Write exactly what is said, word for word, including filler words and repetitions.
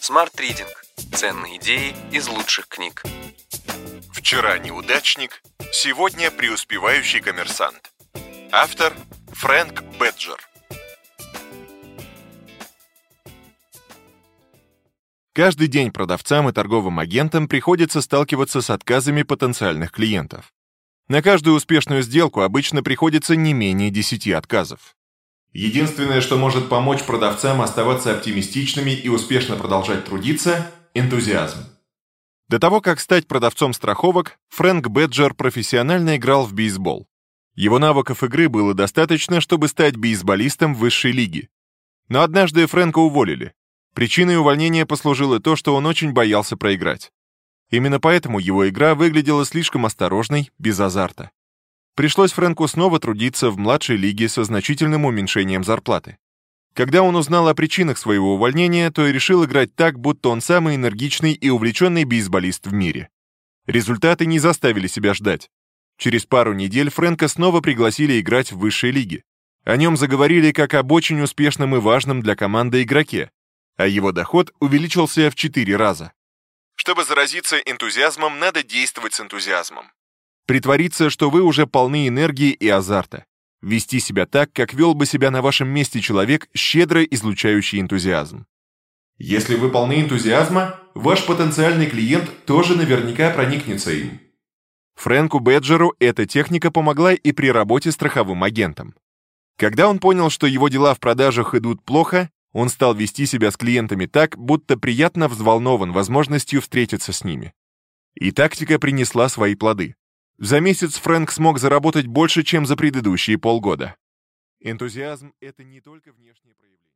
Smart Reading. Ценные идеи из лучших книг. Вчера неудачник, сегодня преуспевающий коммерсант. Автор Фрэнк Бэджер. Каждый день продавцам и торговым агентам приходится сталкиваться с отказами потенциальных клиентов. На каждую успешную сделку обычно приходится не менее десяти отказов. Единственное, что может помочь продавцам оставаться оптимистичными и успешно продолжать трудиться – энтузиазм. До того, как стать продавцом страховок, Фрэнк Бэджер профессионально играл в бейсбол. Его навыков игры было достаточно, чтобы стать бейсболистом высшей лиги. Но однажды Фрэнка уволили. Причиной увольнения послужило то, что он очень боялся проиграть. Именно поэтому его игра выглядела слишком осторожной, без азарта. Пришлось Фрэнку снова трудиться в младшей лиге со значительным уменьшением зарплаты. Когда он узнал о причинах своего увольнения, то и решил играть так, будто он самый энергичный и увлеченный бейсболист в мире. Результаты не заставили себя ждать. Через пару недель Фрэнка снова пригласили играть в высшей лиге. О нем заговорили как об очень успешном и важном для команды игроке, а его доход увеличился в четыре раза. Чтобы заразиться энтузиазмом, надо действовать с энтузиазмом. Притвориться, что вы уже полны энергии и азарта. Вести себя так, как вел бы себя на вашем месте человек, щедро излучающий энтузиазм. Если вы полны энтузиазма, ваш потенциальный клиент тоже наверняка проникнется им. Фрэнку Бэджеру эта техника помогла и при работе страховым агентом. Когда он понял, что его дела в продажах идут плохо, он стал вести себя с клиентами так, будто приятно взволнован возможностью встретиться с ними. И тактика принесла свои плоды. За месяц Фрэнк смог заработать больше, чем за предыдущие полгода. Энтузиазм — это не только внешнее проявление.